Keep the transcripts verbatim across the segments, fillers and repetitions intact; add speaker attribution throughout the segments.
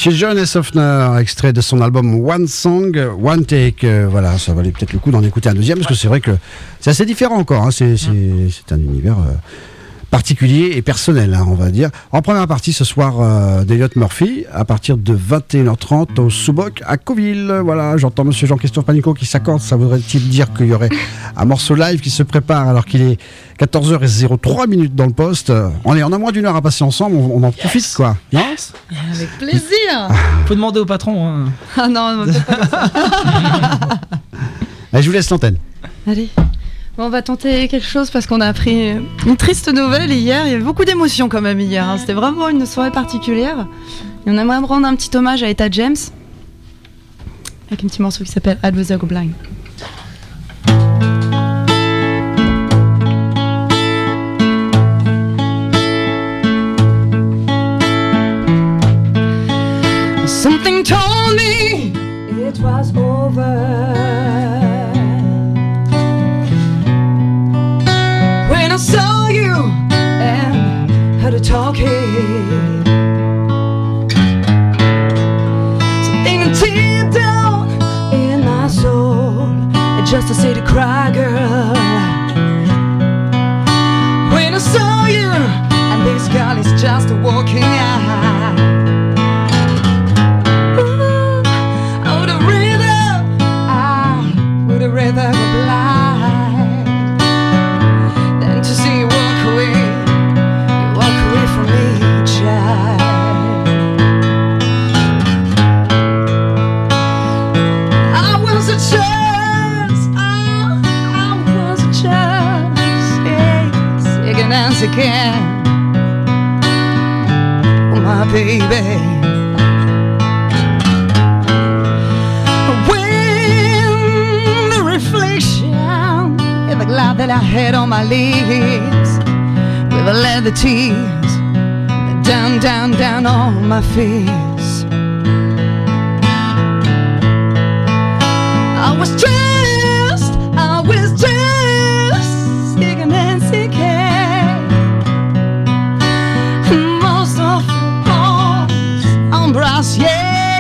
Speaker 1: Monsieur John Sofner, extrait de son album One Song, One Take. Euh, voilà, ça valait peut-être le coup d'en écouter un deuxième, parce que c'est vrai que c'est assez différent encore. Hein. C'est, c'est, c'est un univers euh, particulier et personnel, hein, on va dire. En première partie ce soir, euh, d'Elliott Murphy, à partir de vingt et une heures trente au Sous-Boc à Cauville. Voilà, j'entends Monsieur Jean-Christophe Panicot qui s'accorde. Ça voudrait-il dire qu'il y aurait un morceau live qui se prépare alors qu'il est quatorze heures zéro trois minutes dans le poste. On est, on a moins d'une heure à passer ensemble, on, on en profite, yes. Quoi. Non
Speaker 2: yes. Avec plaisir.
Speaker 3: Faut demander au patron. Hein.
Speaker 2: Ah non, peut-être pas ça.
Speaker 1: Allez, je vous laisse l'antenne.
Speaker 2: Allez. Bon, on va tenter quelque chose parce qu'on a appris une triste nouvelle hier. Il y avait beaucoup d'émotions quand même hier. Hein. C'était vraiment une soirée particulière. Et on aimerait rendre un petit hommage à Etta James avec un petit morceau qui s'appelle I'd Rather Go Blind. Something told me it was over when I saw you and heard her talking. Something deep down in my soul, just to say to cry, girl. When I saw you and this girl is just walking out. Rather go blind than to see you walk away, you walk away from me, child. I was a chance, I, I was a chance, yes, again and again, oh my baby. Love that I had on my lips, with a leather tears down, down, down on my face. I was just, I was just sick and sick, most of all on brass, yeah.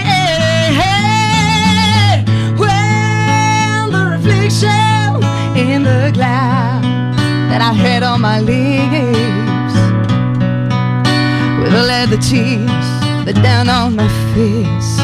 Speaker 2: When the reflection in the glass that I had on my lips, with the leather tears that down on my face.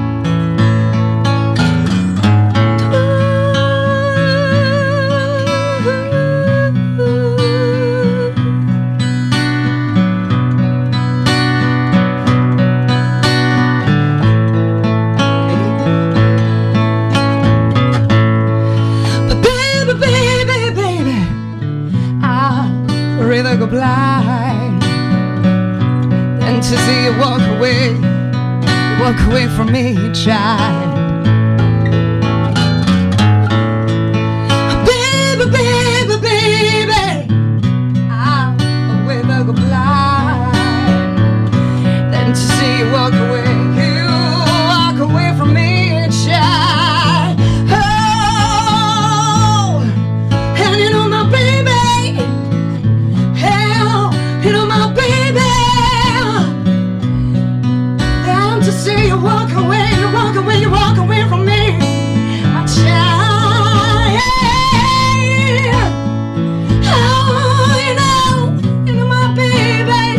Speaker 2: Go blind and to see you walk away, walk away from me, child. Baby, baby, baby, I'd rather go blind than to see you walk away, you walk away from me, child. Oh, and you know my baby. You know my baby, down to see you walk away, you walk away, you walk away from me, my child. Oh, you know, you know my baby,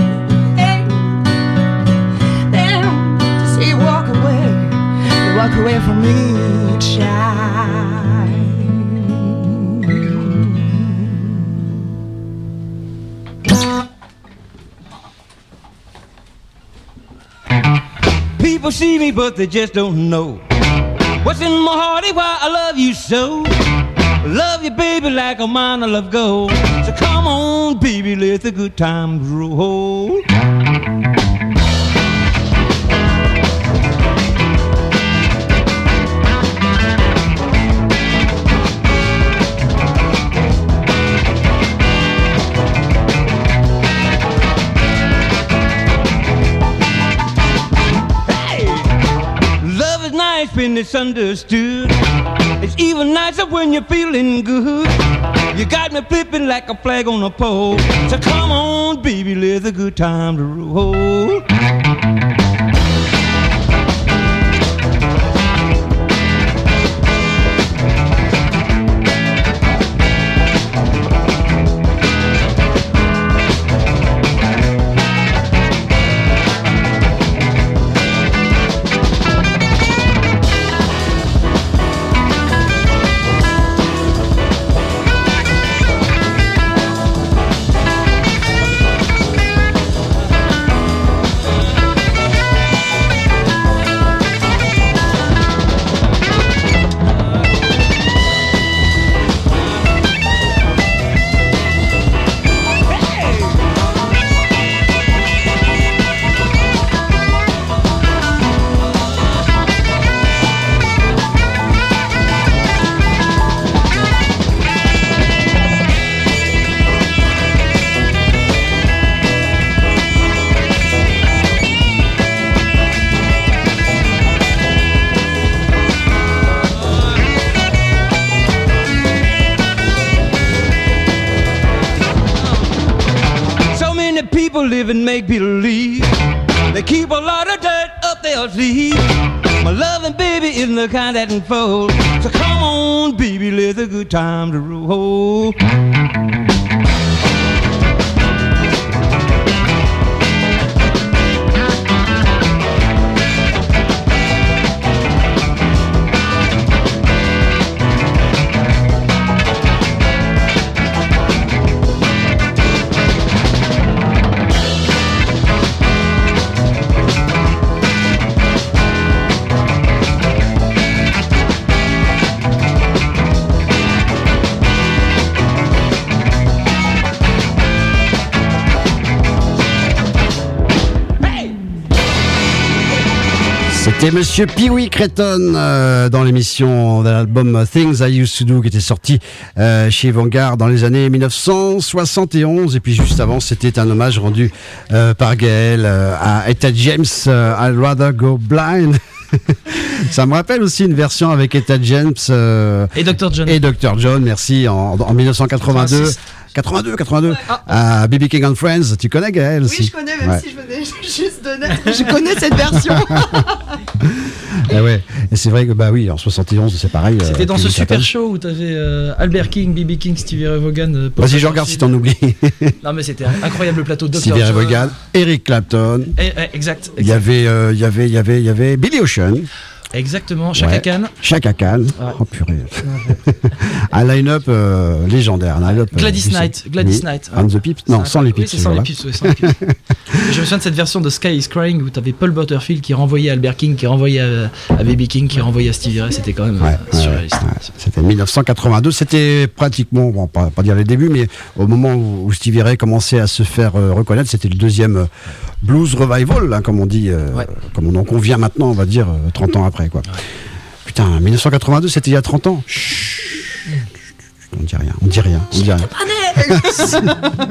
Speaker 2: down to see you walk away, you walk away from me, child.
Speaker 4: People see me, but they just don't know what's in my heart is why I love you so. Love you, baby, like a mine I love gold. So come on, baby, let the good times roll. Been misunderstood. It's even nicer when you're feeling good. You got me flipping like a flag on a pole. So come on, baby, let the good time to roll. people live and make believe. They keep a lot of dirt up their sleeve. My loving baby isn't the kind that can fold. So come on, baby, let the good times roll.
Speaker 1: C'était Monsieur Pee-wee Creighton euh, dans l'émission de l'album Things I Used to Do qui était sorti euh, chez Vanguard dans les années mille neuf cent soixante et onze. Et puis juste avant, c'était un hommage rendu euh, par Gaël euh, à Etta James, euh, I'd Rather Go Blind. Ça me rappelle aussi une version avec Etta James euh,
Speaker 3: et docteur John.
Speaker 1: Et docteur John, merci, en, en mille neuf cent quatre-vingt-deux. quatre-vingt-deux, quatre-vingt-deux, ah. à B B King and Friends. Tu connais Gaël aussi?
Speaker 2: Oui, je connais, même ouais. si je venais juste de naître, je connais cette version.
Speaker 1: Et ouais, et c'est vrai que bah oui, en soixante et onze, c'est pareil.
Speaker 3: C'était
Speaker 1: euh,
Speaker 3: dans ce super show où t'avais euh, Albert King, B B King, Stevie Ray Vaughan. Euh,
Speaker 1: Vas-y, je regarde si t'en oublies.
Speaker 3: Non mais c'était un incroyable plateau.
Speaker 1: Stevie Ray Vaughan, Eric Clapton.
Speaker 3: Et, et, exact. exact.
Speaker 1: Il y avait, euh, il y avait, il y avait, il y avait Billy Ocean.
Speaker 3: Exactement, Chaka
Speaker 1: ouais.
Speaker 3: Khan.
Speaker 1: Chaka Khan. Ouais. Oh purée. Un line-up euh, légendaire. Un line-up,
Speaker 3: Gladys
Speaker 1: euh,
Speaker 3: Knight. Gladys Knight.
Speaker 1: On the Pips. Non, sans les Pips.
Speaker 3: Oui, c'est sans les Pips. Ouais, sans les Pips. Je me souviens de cette version de Sky is Crying où t'avais Paul Butterfield qui renvoyait à Albert King, qui renvoyait à, à B B King, qui renvoyait à Stevie Ray. C'était quand même
Speaker 1: ouais,
Speaker 3: euh, surréaliste.
Speaker 1: Ouais, ouais. C'était mille neuf cent quatre-vingt-deux. C'était pratiquement, bon, pas, pas dire les débuts, mais au moment où, où Stevie Ray commençait à se faire euh, reconnaître, c'était le deuxième euh, blues revival, hein, comme on dit, euh, ouais. comme on en convient maintenant, on va dire, euh, trente ans après, quoi. Ouais. Putain, mille neuf cent quatre-vingt-deux, c'était il y a trente ans. Chut, on dit rien, on dit rien, on dit rien.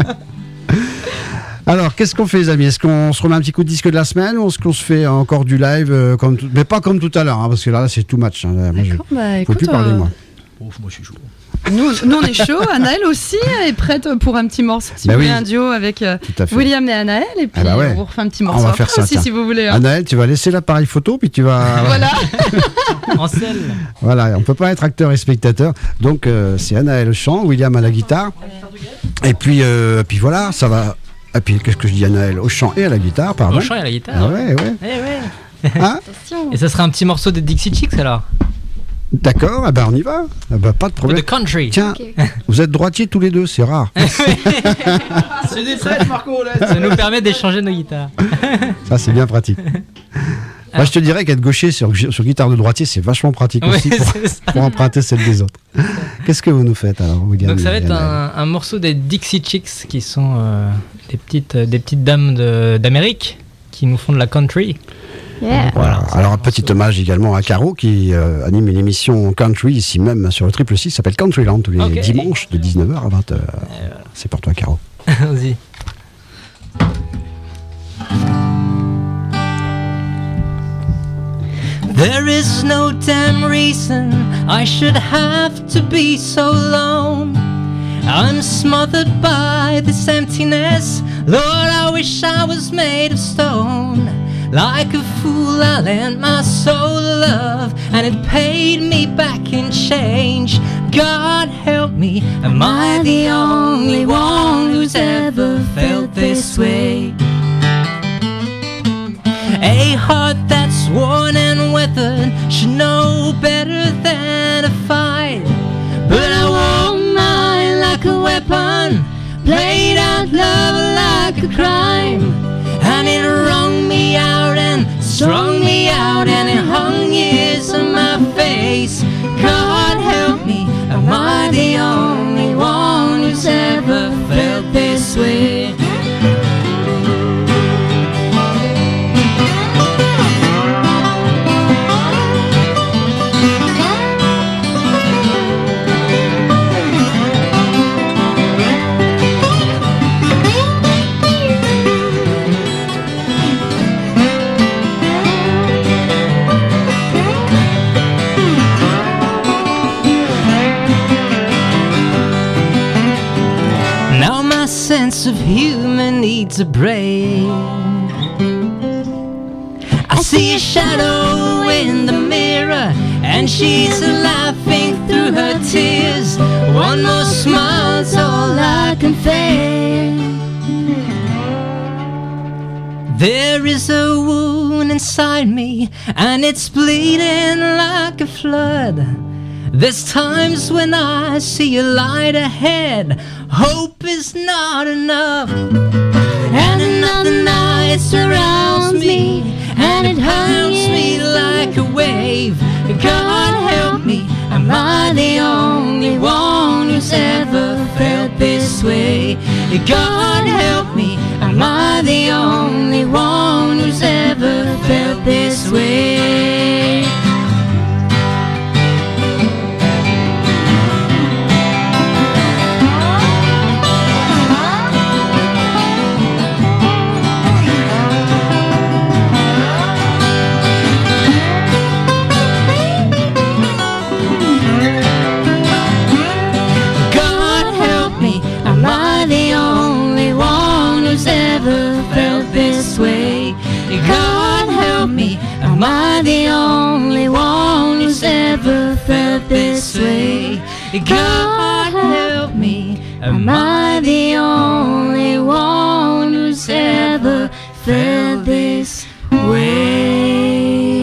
Speaker 1: Alors, qu'est-ce qu'on fait, les amis? Est-ce qu'on se remet un petit coup de disque de la semaine ou est-ce qu'on se fait encore du live, euh, comme tout... mais pas comme tout à l'heure, hein, parce que là, là c'est too much. Hein. Moi, je ne
Speaker 2: bah,
Speaker 1: peux plus parler,
Speaker 2: euh...
Speaker 1: moi.
Speaker 3: Ouf, moi, je suis chaud.
Speaker 2: Nous, nous, on est chaud. Anaël aussi est prête pour un petit morceau. Si bah vous oui. voulez un duo avec euh, William et Anaël. Et puis, ah bah ouais. on vous refait un petit morceau on va faire ça, aussi, tiens. Si vous voulez. Hein.
Speaker 1: Anaël, tu vas laisser l'appareil photo, puis tu vas...
Speaker 2: Voilà.
Speaker 3: En selle.
Speaker 1: Voilà, on peut pas être acteur et spectateur. Donc, euh, c'est Anaël au chant, William à la guitare. Et puis, euh, puis voilà, ça va... Et puis, qu'est-ce que je dis, Anaël? Au chant et à la guitare, pardon.
Speaker 3: Au chant et à la guitare.
Speaker 1: Ah ouais, ouais.
Speaker 3: Eh ouais.
Speaker 1: Hein?
Speaker 3: Et ça sera un petit morceau de Dixie Chicks, alors?
Speaker 1: D'accord, eh ben on y va. Eh ben, pas de problème.
Speaker 3: The country.
Speaker 1: Tiens, okay. Vous êtes droitiers tous les deux, c'est rare.
Speaker 3: C'est des traits, Marco. Là. Ça nous permet d'échanger nos guitares.
Speaker 1: Ça, c'est bien pratique. Moi, je te dirais qu'être gaucher sur, sur guitare de droitier, c'est vachement pratique oui, aussi pour, pour emprunter celle des autres. Qu'est-ce que vous nous faites alors?
Speaker 3: Donc ça va être un, un morceau des Dixie Chicks, qui sont euh, des, petites, des petites dames de, d'Amérique qui nous font de la country.
Speaker 2: Yeah.
Speaker 1: Voilà. Alors un petit hommage également à Caro qui euh, anime une émission country ici même sur le triple six, s'appelle Countryland tous les okay. dimanches de dix-neuf heures à vingt heures. Voilà. C'est pour toi, Caro.
Speaker 3: Vas-y. There is no damn reason I should have to be so alone. I'm smothered by this emptiness. Lord, I wish I was made of stone. Like a fool I lent my soul to love, and it paid me back in change. God help me, am I the only one who's ever felt this way? A heart that's worn and weathered should know better than to fight, but I wore mine like a weapon, played out love like a crime, and it wrung me out and strung me out, and it hung years on my face. God help me, am I the only one who's ever felt this way? sense of humor needs a break. I see a shadow in the mirror, and she's laughing through her tears. One more smile's all I can face. There is a wound inside me, and it's bleeding like a flood. There's times when I see a light ahead. Hope is not enough, and another night surrounds me, and it hurts me like a wave. God help me, am I the only one who's ever felt this way? God help me, am I the only one who's ever felt this way? God help me, am I the only one who's ever felt this way? God help me, am I the only one who's ever felt this way?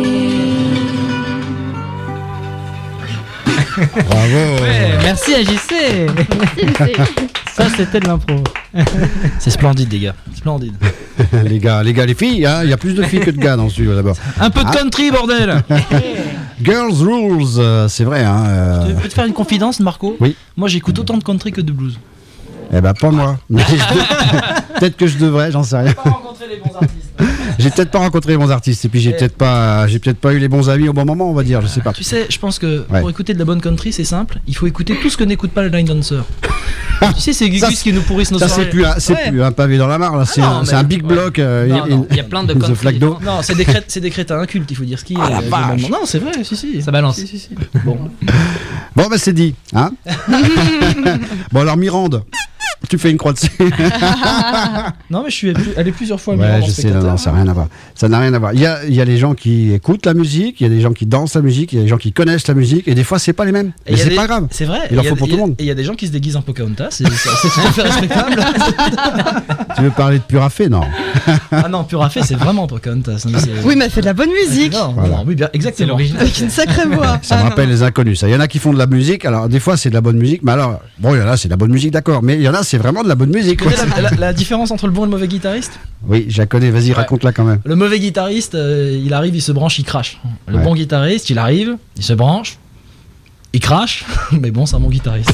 Speaker 1: Bravo.
Speaker 5: Ouais, merci à J C. Ça c'était de l'impro. C'est splendide les gars, splendide.
Speaker 1: Les gars, les gars, les filles, hein, il y a plus de filles que de gars dans ce studio d'abord.
Speaker 5: Un peu de
Speaker 1: Ah.
Speaker 5: country bordel.
Speaker 1: Girls Rules, euh, c'est vrai. Hein, euh,
Speaker 5: Je peux te faire une confidence Marco?
Speaker 1: Oui.
Speaker 5: Moi j'écoute autant de country que de blues.
Speaker 1: Eh ben pas moi. Mais je- peut-être que je devrais, j'en sais rien.
Speaker 5: Pas rencontré les bons artistes.
Speaker 1: J'ai peut-être pas rencontré les bons artistes et puis j'ai
Speaker 5: Eh.
Speaker 1: peut-être pas, j'ai peut-être pas eu les bons amis au bon moment, on va dire. Je sais pas.
Speaker 5: Tu sais, je pense que
Speaker 1: Ouais.
Speaker 5: pour écouter de la bonne country, c'est simple. Il faut écouter tout ce que n'écoute pas le line dancer. Tu sais, c'est
Speaker 1: Ça,
Speaker 5: Gugus qui nous pourrissent nos
Speaker 1: Ça
Speaker 5: soirées.
Speaker 1: c'est plus, un, c'est
Speaker 5: Ouais.
Speaker 1: plus un pavé dans la mare là. C'est
Speaker 5: non,
Speaker 1: un, c'est
Speaker 5: mais-
Speaker 1: un big
Speaker 5: ouais.
Speaker 1: block. euh,
Speaker 5: Non,
Speaker 1: in-
Speaker 5: non, il y a plein de
Speaker 1: in the
Speaker 5: country.
Speaker 1: flaque d'eau.
Speaker 5: Non, c'est des, crét- c'est des crétins incultes, il faut dire ce qui est.
Speaker 1: Ah, la
Speaker 5: euh,
Speaker 1: vache.
Speaker 5: globalement. Non, c'est vrai, si, si.
Speaker 6: Ça balance.
Speaker 5: Si, si, si. Bon.
Speaker 1: Bon bah c'est dit, hein. Bon alors Mirande, tu fais une croix dessus.
Speaker 5: Non, mais je suis allé plusieurs fois à
Speaker 1: Ouais,
Speaker 5: Milan en
Speaker 1: je sais, non,
Speaker 5: spectateur.
Speaker 1: non, ça n'a rien à voir. Ça n'a rien à voir. Il y a, il y a les gens qui écoutent la musique, il y a des gens qui dansent la musique, il y a des gens qui connaissent la musique, et des fois, c'est pas les mêmes.
Speaker 5: Et
Speaker 1: Mais
Speaker 5: il y a
Speaker 1: c'est
Speaker 5: des-
Speaker 1: pas grave.
Speaker 5: C'est vrai.
Speaker 1: Il en
Speaker 5: y a-
Speaker 1: faut pour
Speaker 5: y
Speaker 1: tout
Speaker 5: a-
Speaker 1: le monde.
Speaker 5: Et il y a des gens qui se déguisent en Pocahontas, c'est c'est- c'est tout à fait respectable.
Speaker 1: Tu veux parler de Purafé? Non.
Speaker 5: Ah non, Pur à fait, c'est vraiment Pocahontas. hein, c'est-
Speaker 2: Oui, mais elle fait de la bonne musique.
Speaker 5: Non,
Speaker 1: Voilà.
Speaker 5: non, oui, bien, exactement.
Speaker 6: C'est l'original.
Speaker 2: Avec une sacrée voix.
Speaker 1: Ça me
Speaker 2: Ah,
Speaker 1: rappelle
Speaker 2: non.
Speaker 1: les inconnus. Ça. Il y en a qui font de la musique. Alors, des fois, c'est de la bonne musique. Mais alors, bon, il y en a, c'est de la bonne musique, d'accord. Mais il y en a, c'est vraiment de la bonne musique.
Speaker 5: Tu
Speaker 1: quoi.
Speaker 5: connais la, la- la différence entre le bon et le mauvais guitariste?
Speaker 1: Oui, je la connais. Vas-y,
Speaker 5: Ouais.
Speaker 1: raconte-la quand même.
Speaker 5: Le mauvais guitariste, euh, il arrive, il se branche, il crache. Le
Speaker 1: Ouais.
Speaker 5: bon guitariste, il arrive, il se branche, il crache, mais bon, c'est un bon guitariste.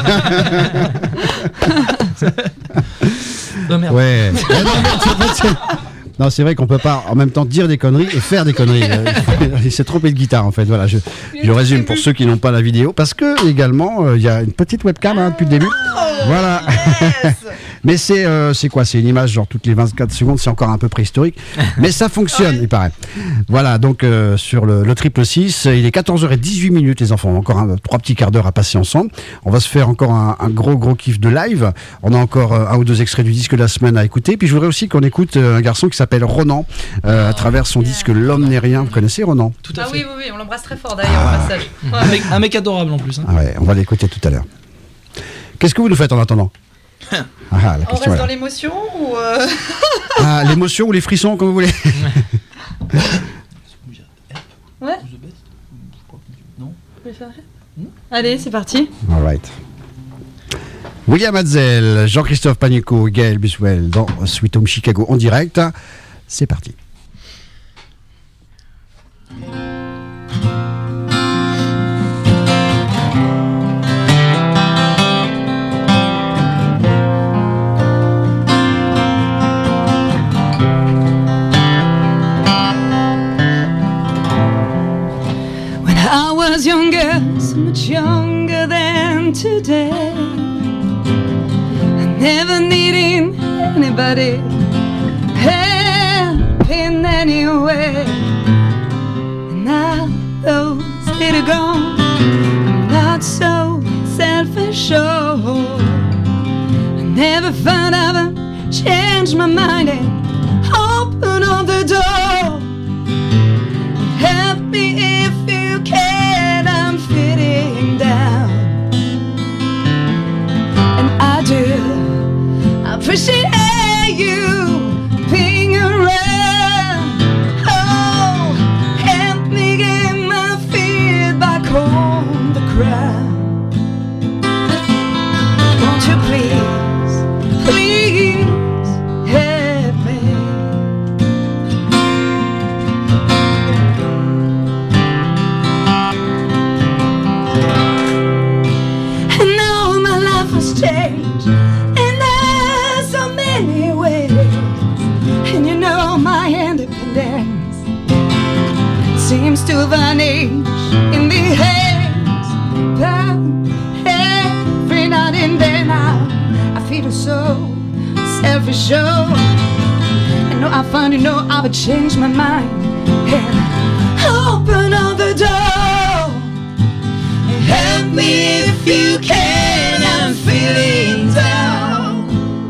Speaker 5: Oh, merde.
Speaker 1: Ouais. Ouais, non, mais c'est- c'est- Non, c'est vrai qu'on peut pas en même temps dire des conneries et faire des conneries. Euh, Il s'est trompé de guitare en fait. Voilà, je, je résume pour ceux qui n'ont pas la vidéo parce que également euh, il y a une petite webcam hein, depuis le début. Voilà. Mais c'est euh, c'est quoi? C'est une image genre toutes les vingt-quatre secondes. C'est encore un peu préhistorique, mais ça fonctionne, il paraît. Voilà, donc euh, sur le, le triple six, il est quatorze heures dix-huit minutes les enfants. Encore un, trois petits quarts d'heure à passer ensemble. On va se faire encore un, un gros gros kiff de live. On a encore euh, un ou deux extraits du disque de la semaine à écouter. Puis je voudrais aussi qu'on écoute euh, un garçon qui s'appelle Ronan euh, à travers son disque L'homme n'est rien. Vous connaissez Ronan?
Speaker 5: Tout à
Speaker 2: Ah
Speaker 5: fait.
Speaker 2: oui, oui, oui, on l'embrasse très fort d'ailleurs au passage.
Speaker 5: Un, mec, un mec adorable en plus. hein.
Speaker 1: Ah ouais, on va l'écouter tout à l'heure. Qu'est-ce que vous nous faites en attendant? Ah, la
Speaker 2: On
Speaker 1: question
Speaker 2: reste
Speaker 1: est
Speaker 2: dans
Speaker 1: là.
Speaker 2: l'émotion ou euh,
Speaker 1: Ah, l'émotion ou les frissons, comme vous voulez.
Speaker 2: Ouais.
Speaker 5: Non.
Speaker 2: Allez, c'est parti.
Speaker 1: All right. William Hatzel, Jean-Christophe Panico, Gaël Buswell dans Sweet Home Chicago en direct. C'est parti.
Speaker 2: When I was younger, so much younger than today, I never needed anybody help in any way. And now those days are gone, I'm not so selfish, oh. And Never found out, changed my mind and open up the door. Help me if you can, I'm fitting down. And I do appreciate you being around. Oh, help me get my feet back on the ground. Won't you please, please help me? And now my life has changed, and there's so many ways. And you know my independence seems to vanish in the haze. But every night and then I, I feel so selfish. Oh, and no, I finally know I would change my mind and open up the door. Help me if you can, I'm feeling down.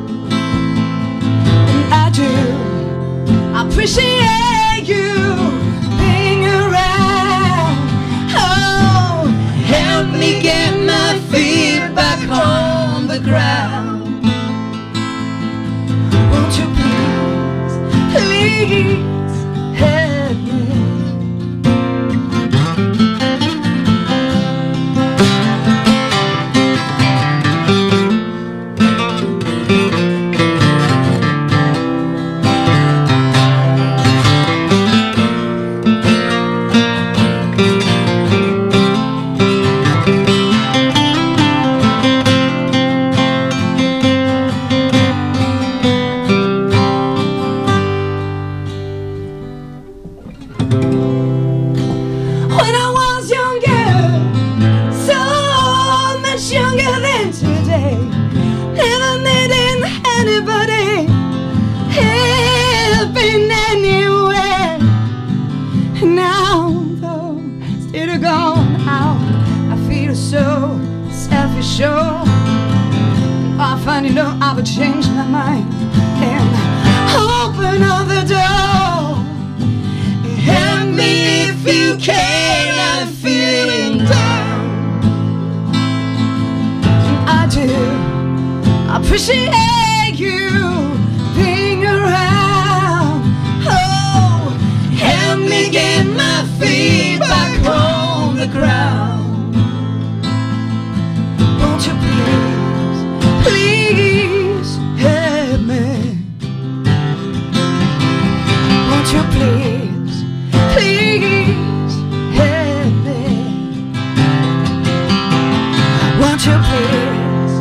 Speaker 2: And I do appreciate you being around. Oh, help me get my feet back on the ground. Won't you please, please help me? When I was younger, so much younger than today, never meeting anybody, helping anywhere. Now, though, still gone out, I feel so selfish. Oh, I finally know I would change my mind and open up the door. Help me if you can, I'm feeling down. I do appreciate you being around. Oh, help me get my feet back on the ground. Won't you please, please help me? Won't you please, please help me? Won't you please,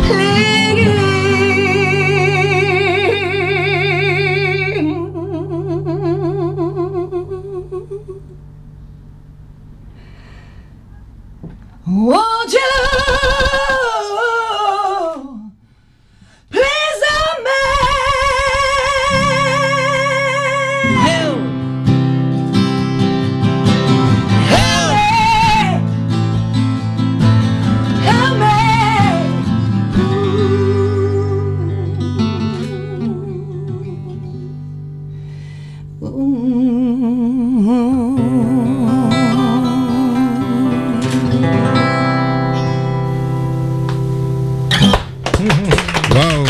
Speaker 2: please? Won't you please help me? Help. Help me. Help me.
Speaker 1: Waouh!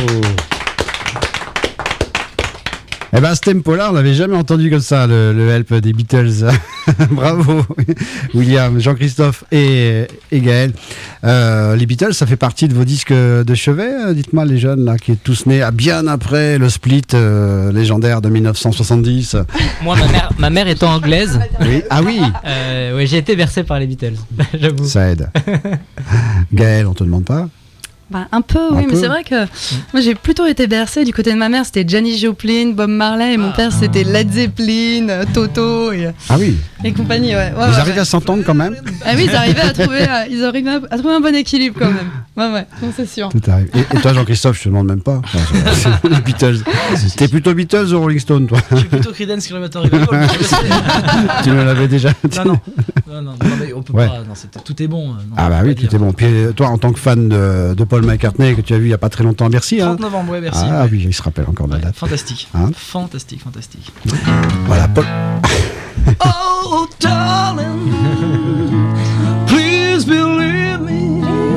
Speaker 1: Eh ben, ce tempo-là, on l'avait jamais entendu comme ça, le, le help des Beatles. Bravo, William, Jean-Christophe et, et Gaël. Euh, les Beatles, ça fait partie de vos disques de chevet, dites-moi, les jeunes, là, qui est tous nés à bien après le split euh, légendaire de mille neuf cent soixante-dix.
Speaker 5: Moi, ma mère, ma mère étant anglaise,
Speaker 1: Oui. Ah oui,
Speaker 5: euh, ouais, j'ai été bercé par les Beatles, j'avoue.
Speaker 1: ça aide. Gaël, on te demande pas?
Speaker 2: Bah, un peu,
Speaker 1: Un
Speaker 2: oui,
Speaker 1: peu.
Speaker 2: mais c'est vrai que moi j'ai plutôt été bercée. Du côté de ma mère, c'était Janis Joplin, Bob Marley, et mon père c'était Led Zeppelin, euh, Toto et,
Speaker 1: Ah oui,
Speaker 2: et compagnie. Ouais. Ouais,
Speaker 1: ils
Speaker 2: ouais,
Speaker 1: arrivent
Speaker 2: ouais.
Speaker 1: à s'entendre quand même.
Speaker 2: Ah oui, ils arrivaient à trouver, euh, ils arrivaient à, à trouver un bon équilibre quand même. Ouais, ouais, donc c'est sûr.
Speaker 1: Tout arrive. Et, et toi, Jean-Christophe, je te demande même pas. Enfin, c'est- c'est les Beatles. T'es plutôt Beatles ou Rolling Stone, toi?
Speaker 5: Je suis plutôt Creedence Clearwater Revival.
Speaker 1: Tu me l'avais déjà dit.
Speaker 5: Non, non. Non, Non, non, non, mais on peut
Speaker 1: Ouais.
Speaker 5: pas. Non, c'est- tout est bon. Non,
Speaker 1: Ah
Speaker 5: on
Speaker 1: bah
Speaker 5: peut
Speaker 1: oui,
Speaker 5: pas
Speaker 1: tout
Speaker 5: dire.
Speaker 1: est bon. Puis euh, toi, en tant que fan de, de Paul McCartney, que tu as vu il y a pas très longtemps à Bercy, hein.
Speaker 5: trente novembre, ouais, merci.
Speaker 1: Ah
Speaker 5: ouais.
Speaker 1: oui, il se rappelle encore de la
Speaker 5: Ouais,
Speaker 1: date.
Speaker 5: fantastique.
Speaker 1: Hein
Speaker 5: fantastique, fantastique.
Speaker 1: Voilà, Paul.
Speaker 4: Oh, darling, please believe me.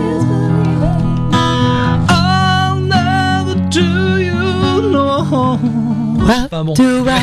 Speaker 4: I'll never do you no.
Speaker 5: Enfin bon.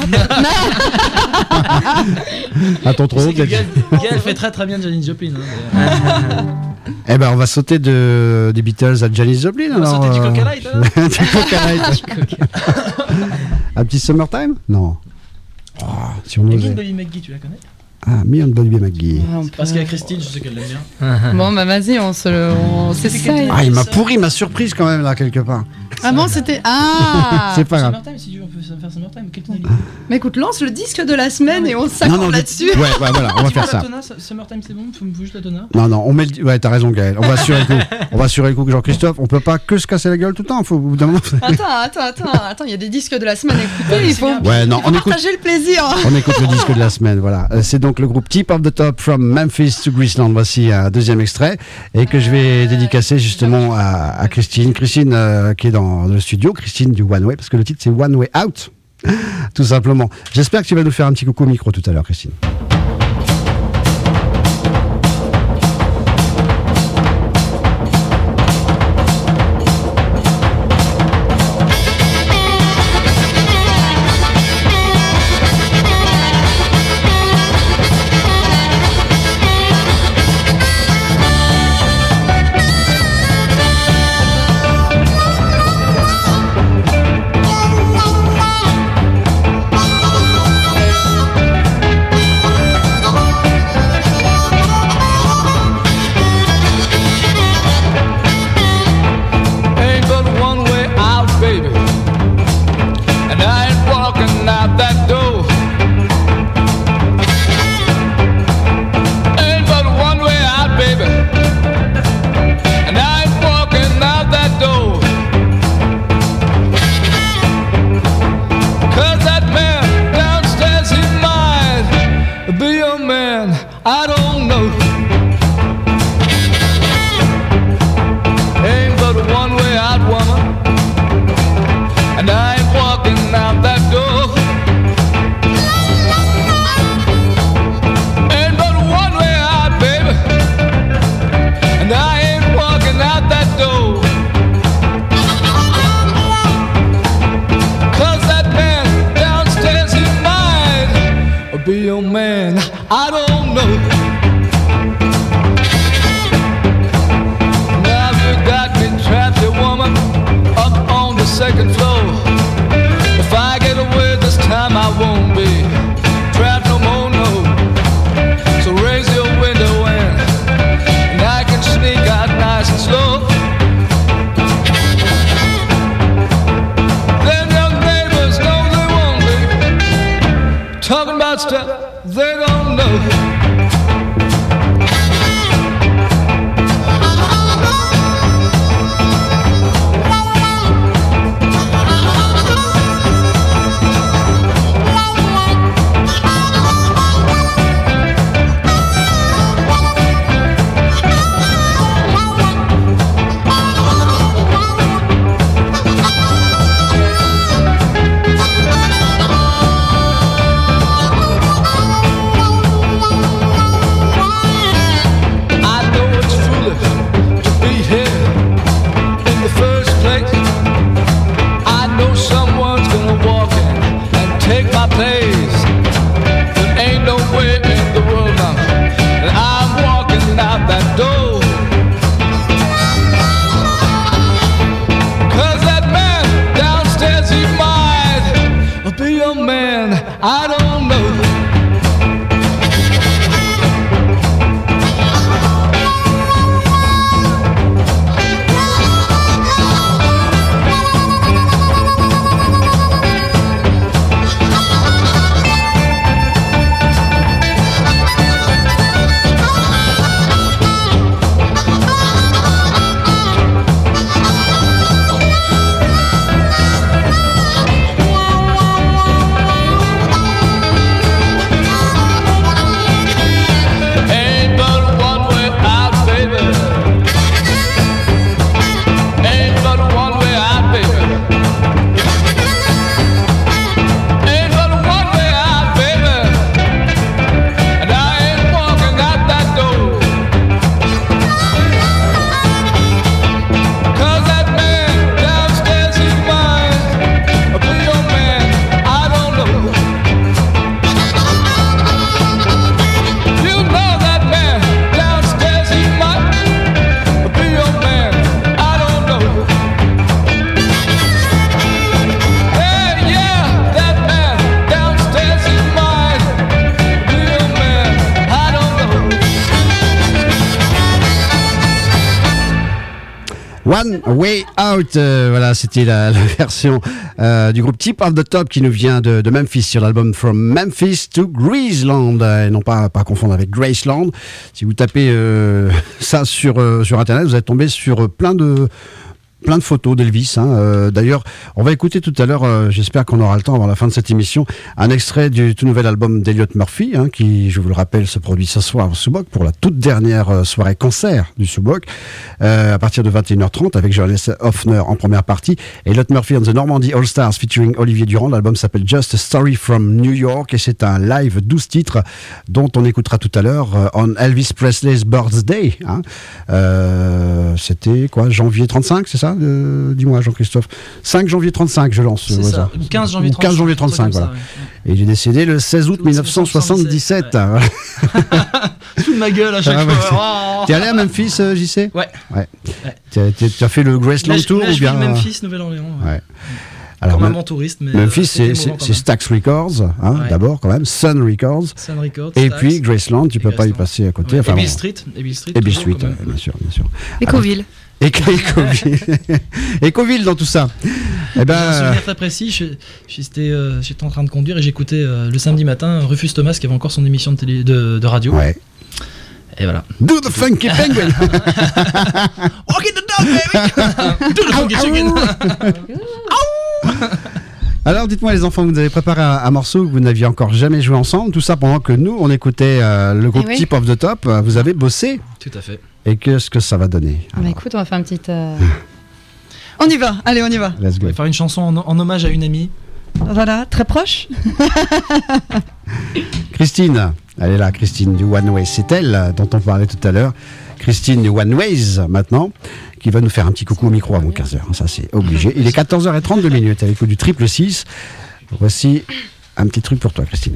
Speaker 1: Attends trop.
Speaker 5: Je sais que
Speaker 1: Gaël.
Speaker 5: Gaël, Gaël fait très très bien Janis Joplin. Hein, d'ailleurs.
Speaker 1: Eh ben, on va sauter de, des Beatles à Janis Joplin.
Speaker 5: On va
Speaker 1: alors,
Speaker 5: sauter du
Speaker 1: euh,
Speaker 5: Coca Light, hein.
Speaker 1: Du Coca Light. Un petit Summertime? Non. Oh, si on
Speaker 5: Et
Speaker 1: osait.
Speaker 5: Lynn Bobby McGee, tu la connais?
Speaker 1: Ah, Me and Bobby McGee.
Speaker 5: Parce qu'il y a Christine, je sais qu'elle l'aime bien.
Speaker 2: Bon, bah vas-y, on se le. On s'essaye.
Speaker 1: Ah, il m'a pourri ma surprise quand même là quelque part.
Speaker 2: Ah bon, c'était. Ah
Speaker 1: C'est pas grave.
Speaker 5: Summertime, si tu veux, on peut faire Summertime. Quel ton
Speaker 2: Mais écoute, lance le disque de la semaine et on
Speaker 1: Non, non,
Speaker 2: s'accorde là-dessus.
Speaker 1: Ouais, ouais, voilà, on va faire ça.
Speaker 5: Summertime, c'est bon, faut me juste la tona.
Speaker 1: Non, non, on met le. Ouais, t'as raison, Gaël. On va assurer le coup. On va assurer le coup que Jean-Christophe, on peut pas que se casser la gueule tout le temps. Faut au bout d'un moment.
Speaker 2: Attends, attends, attends, attends, il y a des disques de la semaine à écouter,
Speaker 5: Ouais,
Speaker 2: il
Speaker 5: c'est
Speaker 2: faut,
Speaker 5: bien.
Speaker 1: Ouais, non,
Speaker 2: il faut
Speaker 1: on écoute.
Speaker 2: partager le plaisir.
Speaker 1: On écoute le disque de la semaine, voilà. Euh, C'est donc le groupe Tip of the Top from Memphis to Graceland. Voici un deuxième extrait et que je vais dédicacer justement à, à Christine. Christine euh, qui est dans le studio, Christine du One Way, parce que le titre c'est One Way Out, tout simplement. J'espère que tu vas nous faire un petit coucou au micro tout à l'heure, Christine.
Speaker 4: Ain't but one way out, baby, and I ain't walking out that door. Ain't but one way out, baby, and I ain't walking out that door. 'Cause that man downstairs, he might be your man, I don't know. Ain't but one way out, woman, and I ain't walking out that door. Ain't but one way out, baby, and I ain't walking out that door. 'Cause that man downstairs, he might be your man, I don't know. Now you got me trapped, you woman, up on the second floor. If I get away this time, I won't be trapped no more, no. So raise your window in, and I can sneak out nice and slow. Then your neighbors know they won't be talking about stuff they don't know. I know it's foolish to be here in the first place. I know someone's gonna walk in and take my place. There ain't no way in the world now that I'm walking out that door. 'Cause that man downstairs, he might be your man, I don't know.
Speaker 1: One Way Out, euh, voilà, c'était la, la version euh, du groupe Tip of the Top qui nous vient de, de Memphis sur l'album From Memphis to Graceland, et non pas pas confondre avec Graceland. Si vous tapez euh, ça sur euh, sur internet, vous allez tomber sur plein de plein de photos d'Elvis. Hein. Euh, d'ailleurs, on va écouter tout à l'heure, euh, j'espère qu'on aura le temps avant la fin de cette émission, un extrait du tout nouvel album d'Elliott Murphy, hein, qui, je vous le rappelle, se produit ce soir au Subok pour la toute dernière euh, soirée concert du Subok, euh, à partir de vingt et une heures trente, avec Johannes Hoffner en première partie. Elliott Murphy and the Normandy All Stars featuring Olivier Durand. L'album s'appelle Just a Story from New York et c'est un live douze titres dont on écoutera tout à l'heure euh, on Elvis Presley's Birthday. Hein. Euh, c'était quoi, janvier trente-cinq, c'est ça? Euh, dis-moi Jean-Christophe. cinq janvier trente-cinq, je lance.
Speaker 5: C'est ça. Ou quinze janvier trente-cinq.
Speaker 1: quinze janvier trente-cinq, voilà. Ça, ouais. Et il est décédé le seize août mille neuf cent soixante-dix-sept.
Speaker 5: Ouais. Fous de ma gueule à chaque
Speaker 1: ah,
Speaker 5: fois. Oh.
Speaker 1: T'es allé à Memphis, euh, J C?
Speaker 5: Ouais.
Speaker 1: Ouais. ouais. Tu as fait le Graceland Tour ou bien
Speaker 5: Memphis, Nouvelle-Orléans. Ouais. ouais.
Speaker 1: Alors,
Speaker 5: comme un touriste, mais
Speaker 1: Memphis, c'est, c'est, c'est Stax Records, hein, ouais. d'abord quand même, Sun Records,
Speaker 5: Sun Records
Speaker 1: et
Speaker 5: Stax,
Speaker 1: puis Graceland, tu peux Graceland. Pas y passer à côté.
Speaker 5: Ouais.
Speaker 1: Enfin,
Speaker 5: et Bill
Speaker 1: bon.
Speaker 5: Street, et Bill Street,
Speaker 1: et Bill Street,
Speaker 5: toujours,
Speaker 1: ouais, bien sûr, bien sûr.
Speaker 2: Et Coville.
Speaker 1: Et Coville, et Coville dans tout ça.
Speaker 5: Eh ben, j'ai un souvenir très précis. Je, j'étais, euh, j'étais en train de conduire et j'écoutais euh, le samedi matin Rufus Thomas qui avait encore son émission de, télé, de, de radio.
Speaker 1: Ouais.
Speaker 5: Et voilà.
Speaker 1: Do the funky penguin.
Speaker 5: Walking the dog, baby. Do the funky chicken.
Speaker 1: Alors dites-moi les enfants, vous nous avez préparé un, un morceau que vous n'aviez encore jamais joué ensemble, tout ça pendant que nous on écoutait euh, le groupe oui. Tip of the Top, vous avez bossé.
Speaker 5: Tout à fait.
Speaker 1: Et qu'est-ce que ça va donner?
Speaker 2: Ah bah écoute, on va faire une petite... Euh... on y va, allez on y va.
Speaker 1: Let's go.
Speaker 5: On va faire une chanson en, en hommage à une amie.
Speaker 2: Voilà, très proche.
Speaker 1: Christine, elle est là, Christine du One Way, c'est elle dont on parlait tout à l'heure. Christine du One Ways maintenant, qui va nous faire un petit coucou au micro avant quinze heures, ça c'est obligé. Il est quatorze heures trente-deux minutes à l'écoute du triple six. Voici un petit truc pour toi Christine.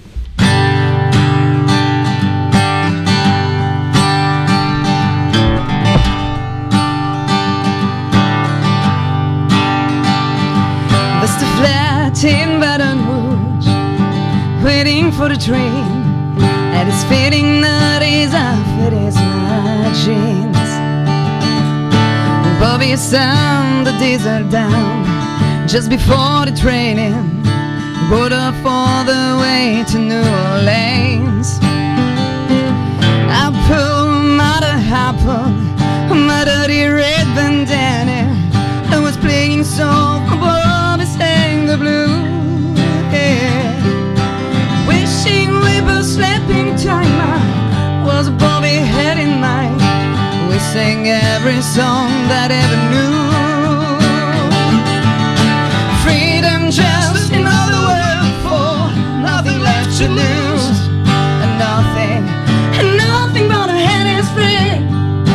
Speaker 6: Just a flat in Baton Rouge, waiting for the train. And it's fitting that is off, it is my jeans. Bobby slammed the diesel down just before the training. Rode up all the way to New Orleans. I pulled my apple, my dirty red bandana. I was playing soft, Bobby sang the blues. Yeah. Wishing we were sleeping time was Bobby had in mind. We sang every song that ever knew. Freedom just another word for nothing left to lose. And nothing, nothing but a hand is free.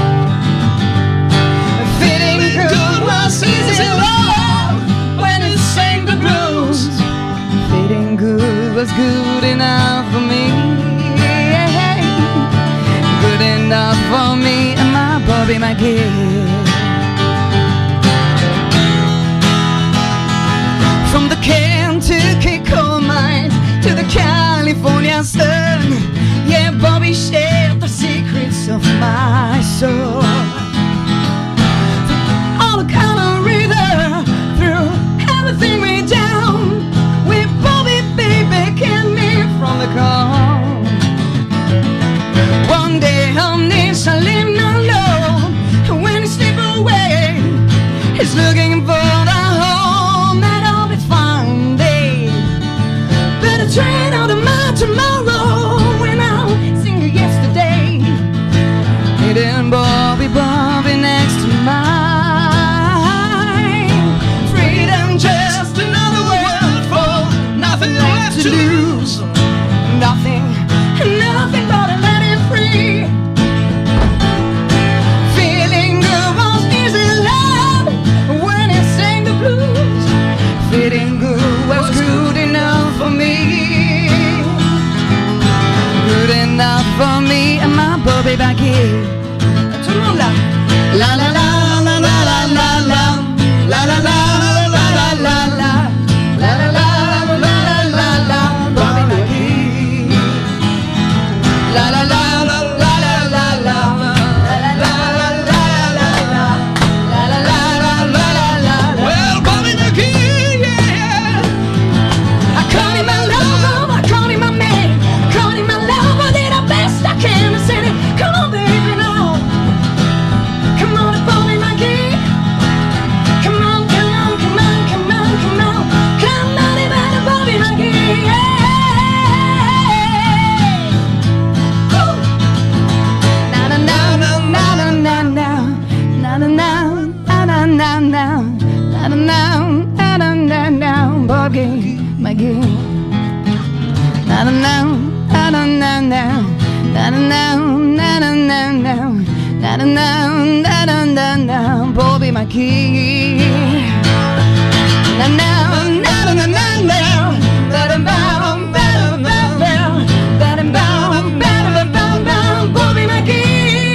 Speaker 6: Feeling good was easy love when it sang the blues. Feeling good was good enough for me. Good enough for me and my Bobby McGee. From the Kentucky coal mines to the California sun, yeah, Bobby shared the secrets of my soul. From all the color river, through everything way down, with Bobby baby came me from the cold. One day on this I live not alone. When he slip away, he's looking for the home that I'll be finding. Better train out of my tomorrow when I'll sing yesterday. Needing Bobby, Bobby next to mine. Freedom, just another word for nothing left to lose. Nothing, nothing but a let it free. Feeling good was easy love when now, now, now, now, now, now, now, now, Bobby McGee. Now, now, now, now, now, now, now, now, now, now, now, now, now, now, now, now, now, Bobby McGee. Now, now, now, now, now, now, let him bow, bow, bow, bow, let him bow, bow, bow, bow, Bobby McGee.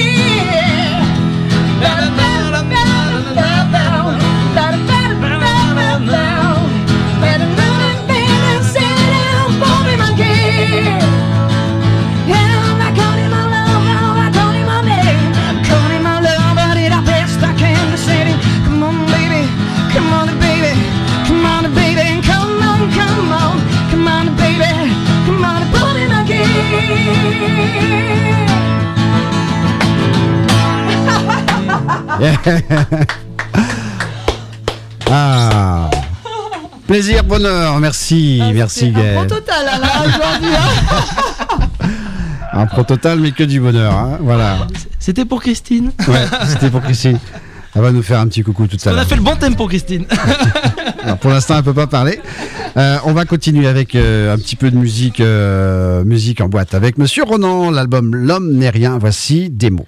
Speaker 1: Ah, plaisir, bonheur, merci,
Speaker 2: Ah,
Speaker 1: merci
Speaker 2: c'était
Speaker 1: Gaël.
Speaker 2: un pro total là, là, aujourd'hui. Hein.
Speaker 1: Un pro total, mais que du bonheur, hein, voilà.
Speaker 5: C'était pour Christine.
Speaker 1: Ouais, c'était pour Christine. Elle va nous faire un petit coucou tout à
Speaker 5: On a
Speaker 1: l'heure.
Speaker 5: fait le bon tempo, Christine.
Speaker 1: Alors, pour l'instant, elle peut pas parler. Euh, on va continuer avec euh, un petit peu de musique, euh, musique en boîte avec Monsieur Ronan, l'album L'homme n'est rien. Voici Démo.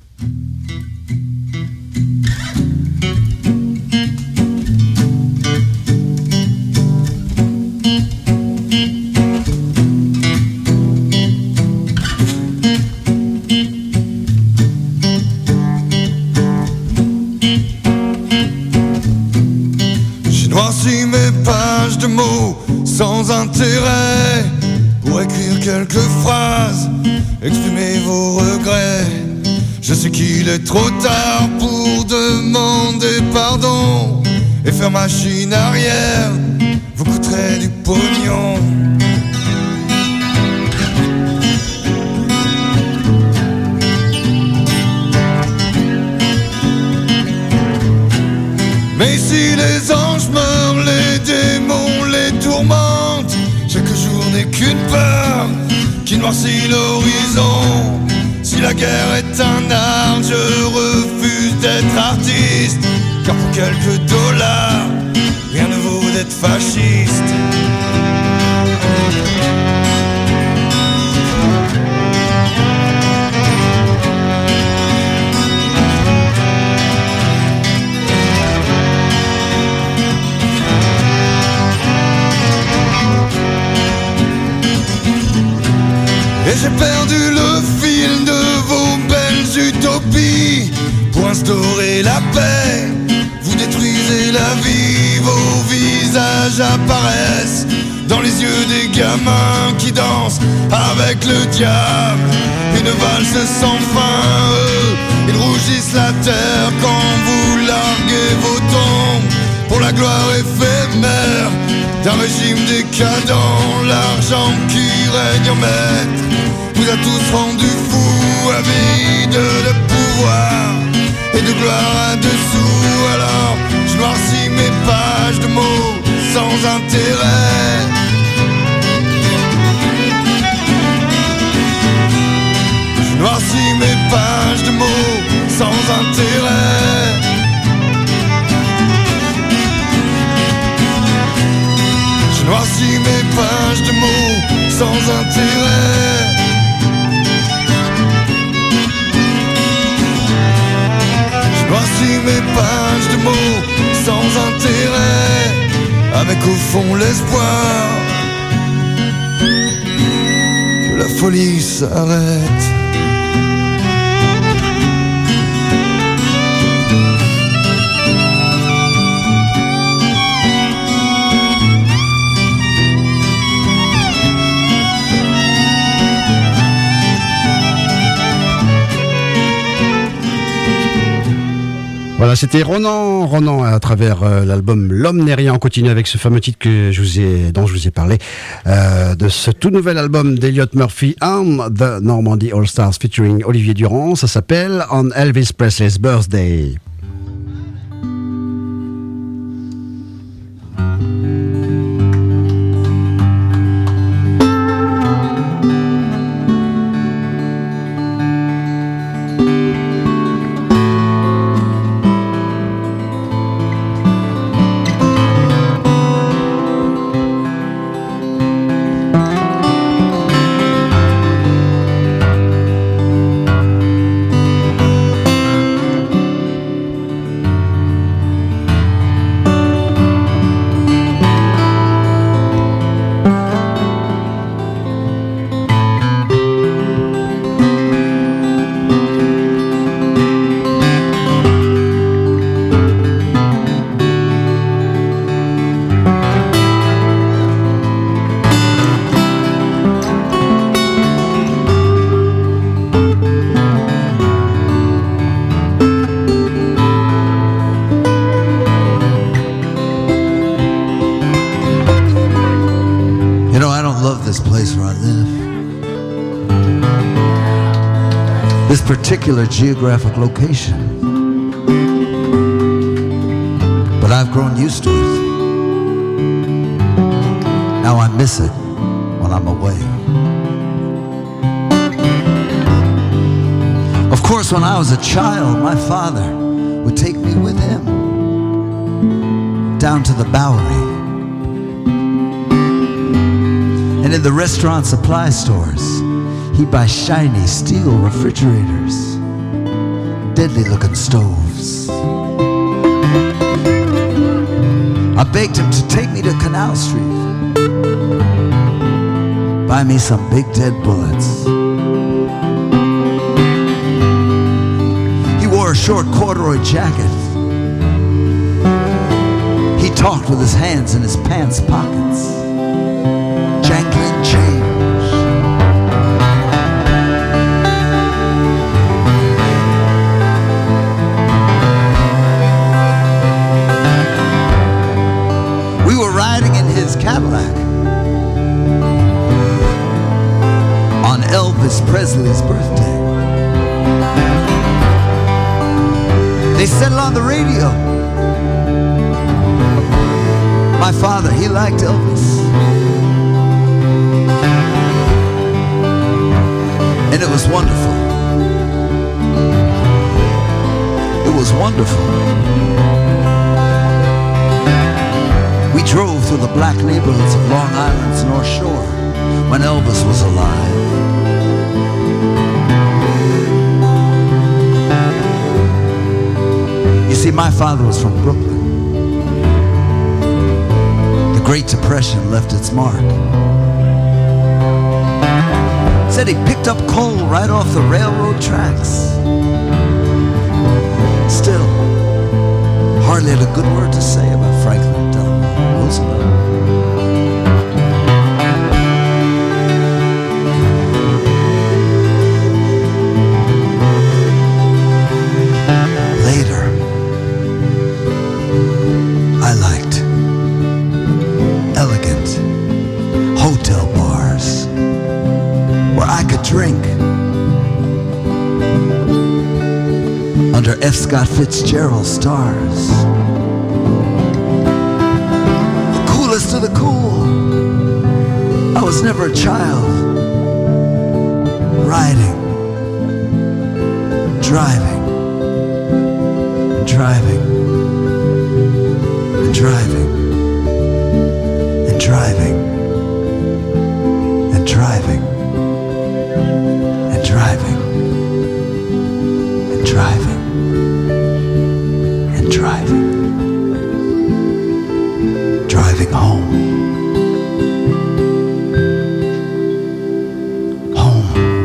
Speaker 7: Noircis mes pages de mots sans intérêt pour écrire quelques phrases, exprimer vos regrets. Je sais qu'il est trop tard pour demander pardon et faire machine arrière vous coûterait du pognon. Mais si les anges meurent, les démons les tourmentent, chaque jour n'est qu'une peur qui noircit l'horizon. Si la guerre est un art, je refuse d'être artiste, car pour quelques dollars, rien ne vaut d'être fasciste. Et j'ai perdu le fil de vos belles utopies. Pour instaurer la paix, vous détruisez la vie. Vos visages apparaissent dans les yeux des gamins qui dansent avec le diable. Une valse sans fin, eux, ils rougissent la terre quand vous larguez vos tombes pour la gloire éphémère d'un régime décadent. L'argent qui règne en maître vous a tous rendu fous, avides de pouvoir et de gloire à-dessous. Alors je noircis mes pages de mots sans intérêt. Je noircis mes pages de mots sans intérêt. Je noircis mes pages de mots sans intérêt. Je noircis mes pages de mots sans intérêt, avec au fond l'espoir que la folie s'arrête.
Speaker 1: Voilà, c'était Ronan, Ronan à travers euh, l'album L'homme n'est rien. On continue avec ce fameux titre que je vous ai, dont je vous ai parlé, euh, de ce tout nouvel album d'Elliott Murphy and the Normandy All Stars featuring Olivier Durand. Ça s'appelle On Elvis Presley's Birthday.
Speaker 8: place where I live. This particular geographic location. But I've grown used to it. Now I miss it when I'm away. Of course, when I was a child, my father would take me with him down to the Bowery. And in the restaurant supply stores, he'd buy shiny steel refrigerators, deadly looking stoves. I begged him to take me to Canal Street, buy me some big dead bullets. He wore a short corduroy jacket. He talked with his hands in his pants pockets, jangling change. We were riding in his Cadillac on Elvis Presley's birthday. They said it on the radio. My father, he liked Elvis. And it was wonderful. It was wonderful. We drove through the black neighborhoods of Long Island's North Shore when Elvis was alive. You see, my father was from Brooklyn. The Great Depression left its mark. Said he picked up coal right off the railroad tracks. Still, hardly had a good word to say about Franklin Delano Roosevelt. Later, I liked elegant hotel bars where I could drink under F. Scott Fitzgerald stars. The coolest of the cool. I was never a child. Riding, driving, driving, and driving, and driving, and driving, and driving, and driving. Driving, driving home, home,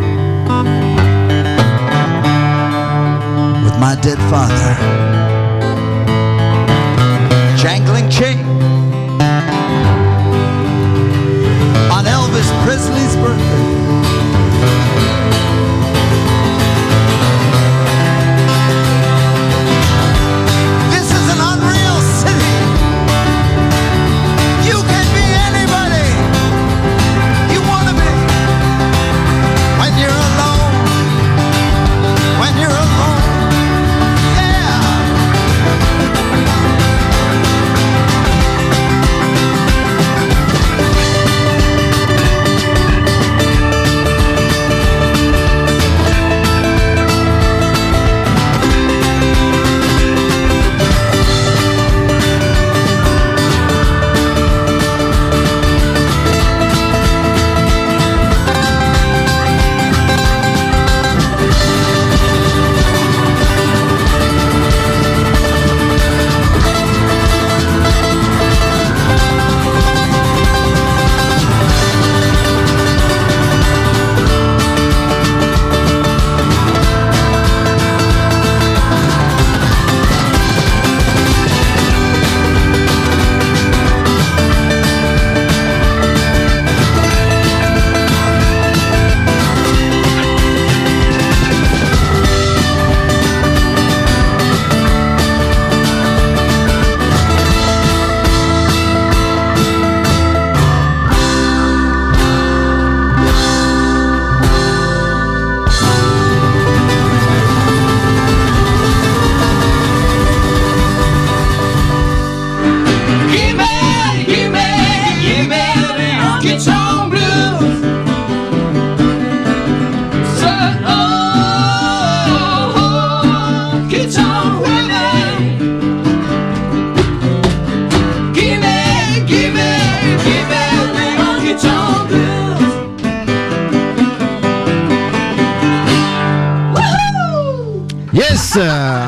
Speaker 8: with my dead father, jangling chain on Elvis Presley's birthday.
Speaker 7: When you're alone, yeah.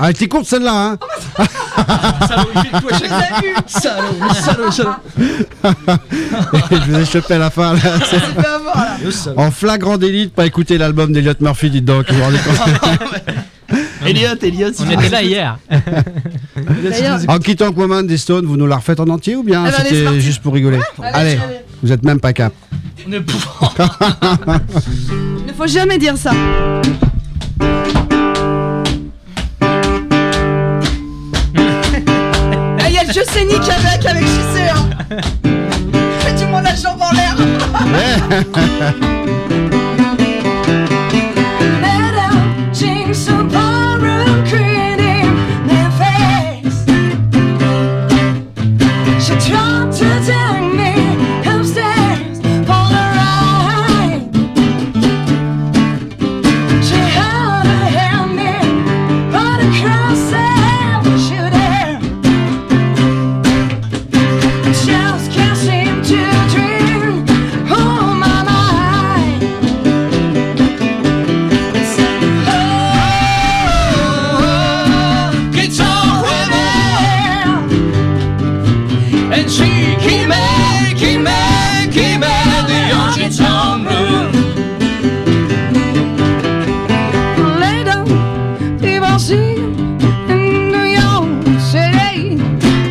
Speaker 1: elle était courte celle-là, hein.
Speaker 5: Salaud, il fait le coup à chaque fois. Salaud, salaud, salaud.
Speaker 1: Je vous ai chopé à la fin, là. C'est-
Speaker 2: C'est pas mort, là.
Speaker 5: Le salaud.
Speaker 1: En flagrant délit de pas écouter l'album d'Elliot Murphy, dites donc. Vous vous rendez compte.
Speaker 5: Elliot, Elliot.
Speaker 9: On était là hier.
Speaker 2: D'ailleurs,
Speaker 1: En quittant Woman des Stones, vous nous la refaites en entier ou bien
Speaker 2: Eh ben, allez, c'est
Speaker 1: c'était
Speaker 2: parti.
Speaker 1: juste pour rigoler?
Speaker 2: allez,
Speaker 1: Allez,
Speaker 2: allez.
Speaker 1: vous êtes même pas cap.
Speaker 5: On est
Speaker 2: il ne faut jamais dire ça. Il y a le jeu scénique avec, avec J C. Hein. Fais tout le monde la jambe en l'air.
Speaker 10: Just can't seem to dream. Oh my mind. Oh, guitar women, and she keep making, making, making the ocean sound blue. Later, people see in New York City.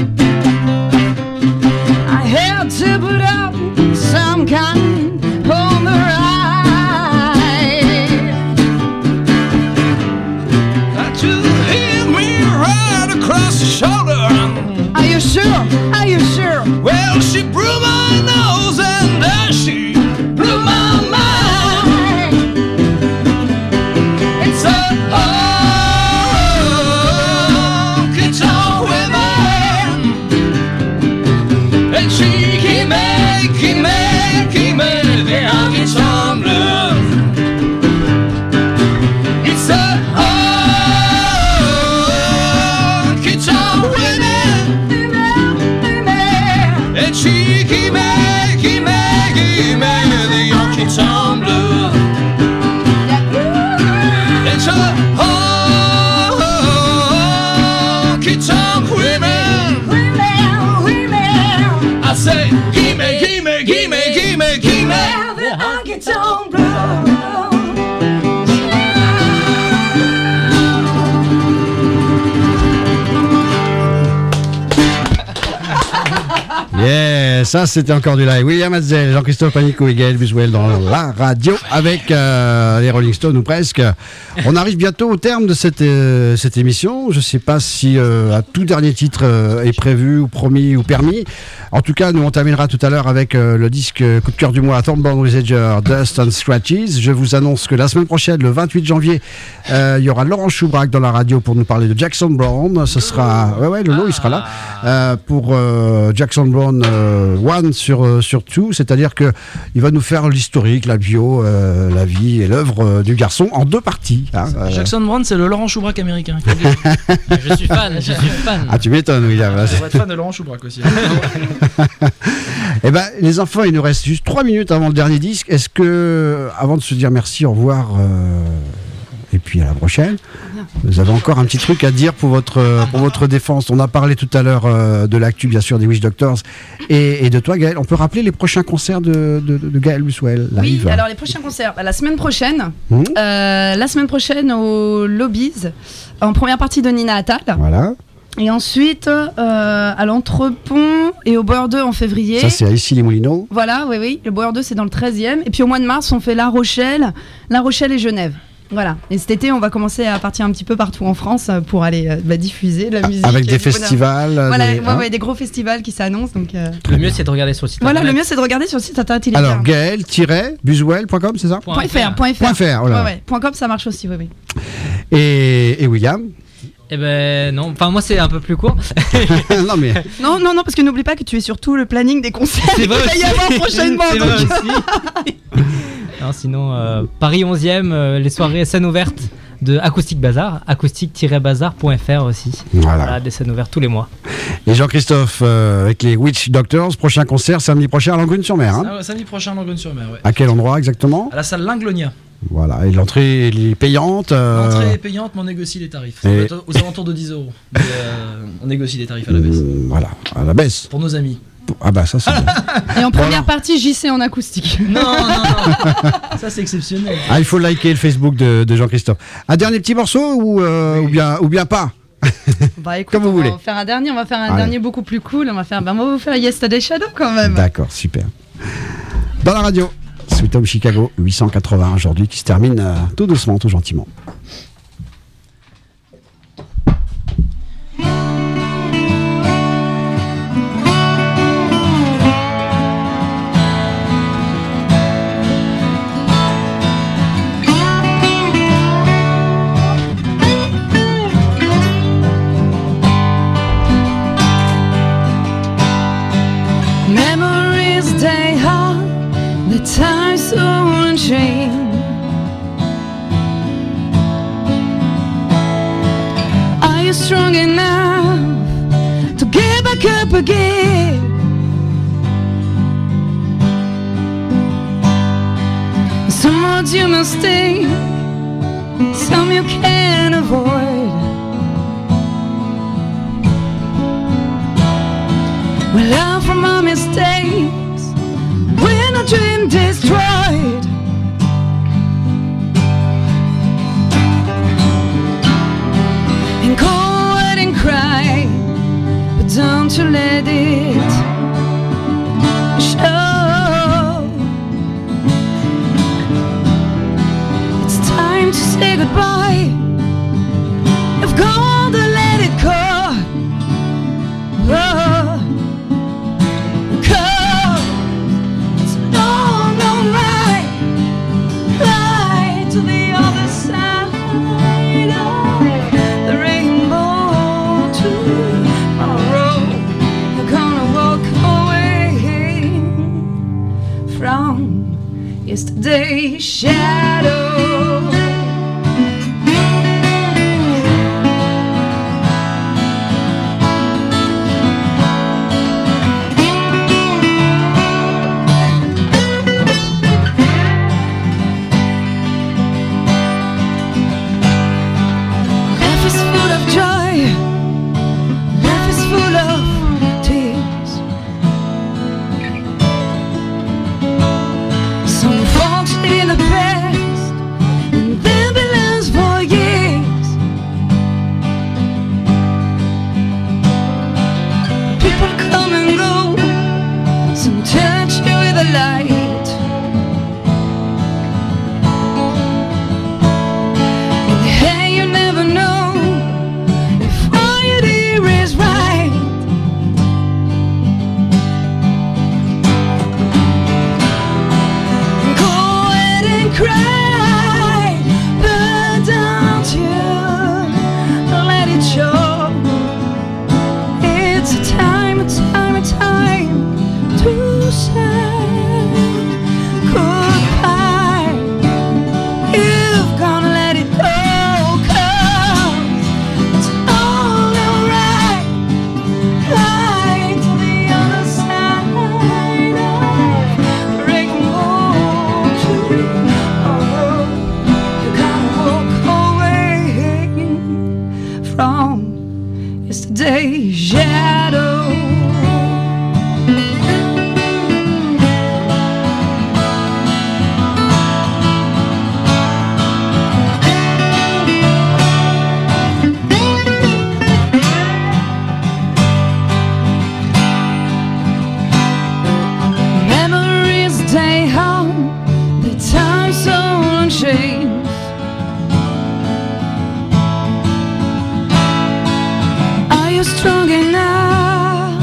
Speaker 10: I had to put up some kind of ride. Got to hit me right across the shoulder. Are you sure? Are you sure? Well, she blew my nose and then she blew my mind. It's a honky-tonk women, and she keep making, making, making the honky-tonk blues. It's a honky-tonk women, and she keep making, making, making the honky-tonk blues. It's a honky-tonk women. I say, gimme, gimme, gimme, gimme, gimme the honky-tonk blues.
Speaker 1: Yeah, ça c'était encore du live. William Hatzel, Jean-Christophe Panico et Gaël Buswell dans la radio avec euh, les Rolling Stones ou presque. On arrive bientôt au terme de cette, euh, cette émission. Je ne sais pas si euh, un tout dernier titre euh, est prévu ou promis ou permis. En tout cas, nous on terminera tout à l'heure avec euh, le disque euh, coup de cœur du mois Thornborn Ressager, Dust and Scratches. Je vous annonce que la semaine prochaine, le vingt-huit janvier, euh, il y aura Laurent Choubrac dans la radio pour nous parler de Jackson Browne. Ce sera, ouais ouais, Lolo il sera là euh, pour euh, Jackson Browne euh, One sur euh, sur Two, c'est-à-dire que il va nous faire l'historique, la bio, euh, la vie et l'œuvre euh, du garçon en deux parties. Hein, euh.
Speaker 5: Jackson Browne, c'est le Laurent Choubrac américain.
Speaker 9: Je suis fan, je suis fan.
Speaker 1: Ah tu m'étonnes William.
Speaker 5: Je devrais être fan de Laurent Choubrac aussi.
Speaker 1: Eh ben, les enfants, il nous reste juste trois minutes avant le dernier disque. Est-ce que, avant de se dire merci, au revoir, euh, et puis à la prochaine, vous avez encore un petit truc à dire pour votre, pour votre défense? On a parlé tout à l'heure euh, de l'actu, bien sûr, des Witch Doctors et, et de toi, Gaël. On peut rappeler les prochains concerts de, de, de Gaël Buswell
Speaker 2: Oui,
Speaker 1: live.
Speaker 2: alors les prochains concerts, bah, la semaine prochaine,
Speaker 1: Mmh.
Speaker 2: euh, la semaine prochaine au Lobbies, en première partie de Nina Attal.
Speaker 1: Voilà.
Speaker 2: Et ensuite, euh, à l'Entrepont et au Boer deux en février.
Speaker 1: Ça, c'est à Issy-les-Moulineaux.
Speaker 2: Voilà, oui, oui. Le Boer deux, c'est dans le treizième. Et puis au mois de mars, on fait La Rochelle, La Rochelle et Genève. Voilà. Et cet été, on va commencer à partir un petit peu partout en France pour aller euh, bah, diffuser de la musique.
Speaker 1: Avec
Speaker 2: et
Speaker 1: des
Speaker 2: du bonheur.
Speaker 1: festivals.
Speaker 2: Voilà,
Speaker 1: des,
Speaker 2: ouais,
Speaker 1: hein.
Speaker 2: ouais, des gros festivals qui s'annoncent. Donc, euh,
Speaker 9: Le mieux, c'est de regarder sur le site
Speaker 2: voilà, le
Speaker 9: internet.
Speaker 2: mieux, c'est de regarder sur le site internet. Il est
Speaker 1: Alors,
Speaker 2: bien.
Speaker 1: Gaël-buswell point com, c'est ça?
Speaker 2: Point .fr, point .fr.
Speaker 1: Point .fr, oh là.
Speaker 2: Ouais, ouais. Point .com, ça marche aussi, oui, oui.
Speaker 1: Et, et William?
Speaker 9: Eh ben non, enfin moi c'est un peu plus court.
Speaker 1: Non mais
Speaker 2: Non, non, non, parce que n'oublie pas que tu es sur tout le planning des concerts
Speaker 9: C'est
Speaker 2: qu'il
Speaker 9: vrai
Speaker 2: va y
Speaker 9: aussi.
Speaker 2: avoir prochainement.
Speaker 9: C'est
Speaker 2: donc-
Speaker 9: vrai aussi. Non, sinon euh, Paris onzième, euh, les soirées scènes ouvertes de Acoustic Bazar, acoustic-bazar point fr aussi.
Speaker 1: Voilà.
Speaker 9: Voilà, des scènes ouvertes tous les mois.
Speaker 1: Et Jean-Christophe euh, avec les Witch Doctors, prochain concert samedi prochain à Langogne-sur-Mer. Hein.
Speaker 5: Ah ouais, samedi prochain, Langogne-sur-Mer, ouais.
Speaker 1: À quel endroit exactement?
Speaker 5: À la salle Linglonia.
Speaker 1: Voilà, et l'entrée elle est payante. Euh...
Speaker 5: L'entrée est payante, mais on négocie les tarifs. Ça
Speaker 1: Et...
Speaker 5: peut être aux alentours de dix euros. Mais, euh, on négocie les tarifs à la baisse.
Speaker 1: Mmh, voilà, à la baisse.
Speaker 5: Pour nos amis.
Speaker 1: Ah bah ça c'est bien.
Speaker 2: Et en première
Speaker 1: Voilà.
Speaker 2: partie, J C en acoustique.
Speaker 5: Non, non, non. Ça c'est exceptionnel.
Speaker 1: Ah, il faut liker le Facebook de, de Jean-Christophe. Un dernier petit morceau ou, euh, ou, bien, ou bien pas?
Speaker 2: Bah écoute,
Speaker 1: Comme vous
Speaker 2: on
Speaker 1: voulez.
Speaker 2: va faire un dernier, on va faire un
Speaker 1: Allez.
Speaker 2: dernier beaucoup plus cool. On va faire, bah, on va vous faire Yesterday Shadow quand même.
Speaker 1: D'accord, super. Dans la radio, Sweet Home Chicago huit cent quatre-vingts aujourd'hui qui se termine euh, tout doucement, tout gentiment.
Speaker 6: Memories day hard, the time so unchained. Are you strong enough to get back up again? Some roads you must take, some you can't avoid. We learn from our mistakes when a dream destroyed. And go out and cry, but don't you let it show. It's time to say goodbye. You've got to let it go. Oh. Yesterday's shadow. Life is full of joy. Life is full of tears. Some folks in the past, and they'll be lost for years. People come and go, some touch you with a light. In the hair you never know if all you do is right. Cry, but don't you let it show. It's a time, a time, a time to say goodbye. You've gonna let it go, 'cause it's all alright. Right to the other side of the rainbow too. From yesterday's shadow. Memories stay home, the time so unchanged. Are you strong enough?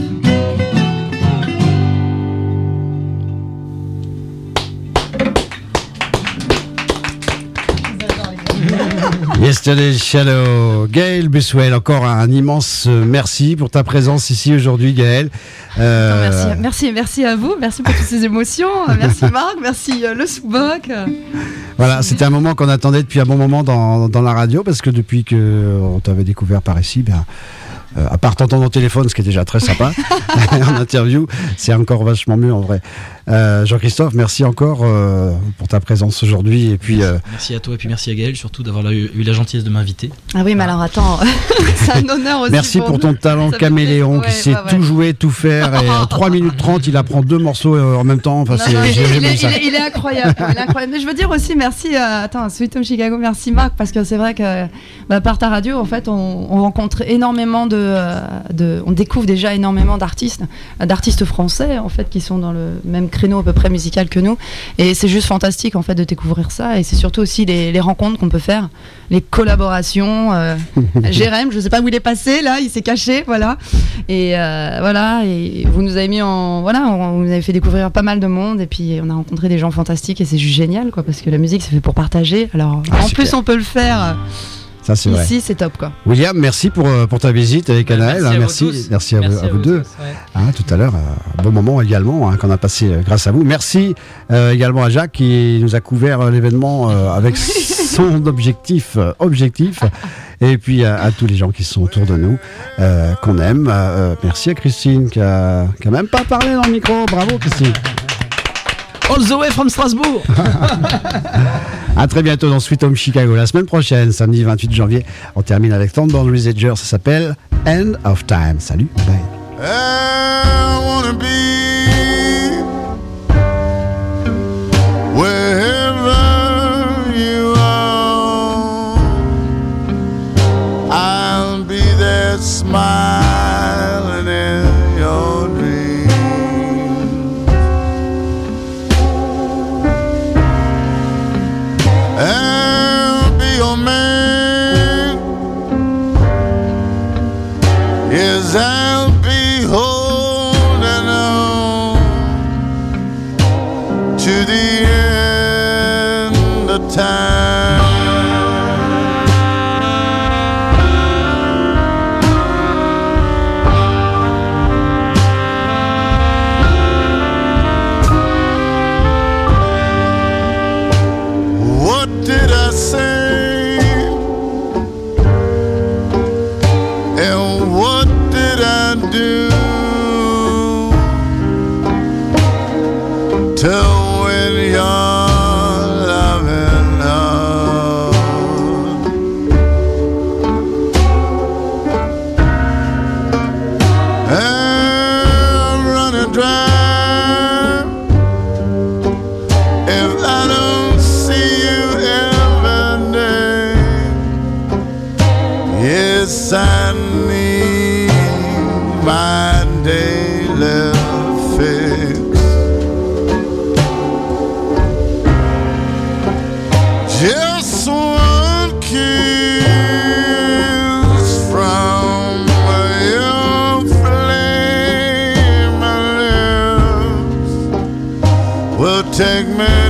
Speaker 1: Yesterday's Shadow. Gaël Buswell, encore un immense merci pour ta présence ici aujourd'hui, Gaël. Euh,
Speaker 2: Merci, merci, merci à vous, merci pour toutes ces émotions, merci Marc, merci euh, le sous-boc.
Speaker 1: Voilà, c'était un moment qu'on attendait depuis un bon moment dans, dans la radio, parce que depuis qu'on t'avait découvert par ici, ben, Euh, à part t'entendre au téléphone, ce qui est déjà très sympa, en interview, c'est encore vachement mieux en vrai. Euh, Jean-Christophe, merci encore euh, pour ta présence aujourd'hui. Et puis, euh...
Speaker 5: merci à toi et puis merci à Gaël surtout d'avoir eu, eu la gentillesse de m'inviter.
Speaker 2: Ah oui, mais alors attends, c'est un honneur aussi.
Speaker 1: Merci pour, pour ton talent caméléon qui ouais, sait ouais, tout ouais. jouer, tout faire. Et en trois minutes trente, il apprend deux morceaux euh, en même temps. Enfin, non, c'est,
Speaker 2: non, il, il, est, il, est, il est incroyable. Il est incroyable. Mais je veux dire aussi merci à attends, Sweet Home Chicago, merci Marc, parce que c'est vrai que bah, par ta radio, en fait, on, on rencontre énormément de, de. On découvre déjà énormément d'artistes, d'artistes français, en fait, qui sont dans le même créneau à peu près musical que nous, et c'est juste fantastique en fait de découvrir ça, et c'est surtout aussi les, les rencontres qu'on peut faire, les collaborations. euh, Jérém, je sais pas où il est passé là, il s'est caché, voilà, et euh, voilà, et vous nous avez mis en voilà, on, on nous avez fait découvrir pas mal de monde, et puis on a rencontré des gens fantastiques, et c'est juste génial quoi, parce que la musique c'est fait pour partager, alors ah, en plus clair. On peut le faire.
Speaker 1: Ça, c'est
Speaker 2: Ici,
Speaker 1: vrai.
Speaker 2: c'est top quoi.
Speaker 1: William, merci pour, pour ta visite avec Anaël.
Speaker 5: Merci,
Speaker 1: hein,
Speaker 5: à,
Speaker 1: merci,
Speaker 5: vous tous.
Speaker 1: merci à
Speaker 5: merci
Speaker 1: vous,
Speaker 5: à
Speaker 1: à vous
Speaker 5: vous
Speaker 1: deux.
Speaker 5: tous, ouais.
Speaker 1: Hein, tout à l'heure, un bon moment également hein, qu'on a passé euh, grâce à vous. Merci euh, également à Jacques qui nous a couvert euh, l'événement euh, avec son objectif, euh, objectif. Et puis à, à tous les gens qui sont autour de nous, euh, qu'on aime. Euh, merci à Christine qui a, qui a même pas parlé dans le micro. Bravo Christine.
Speaker 5: All the way from Strasbourg.
Speaker 1: À très bientôt dans Sweet Home Chicago. La semaine prochaine, samedi vingt-huit janvier, on termine avec Thornborn Resinger. Ça s'appelle End of Time. Salut, bye.
Speaker 7: I wanna be wherever you are. I'll be there smiling in your dreams. I'll be your man. Yes, I'll be holding on to the end of time. What did I say? And what did I do to win your loving heart? I'm running dry if I don't see you every day. Yes, I need my daily fix. Just one kiss from your flaming lips will take me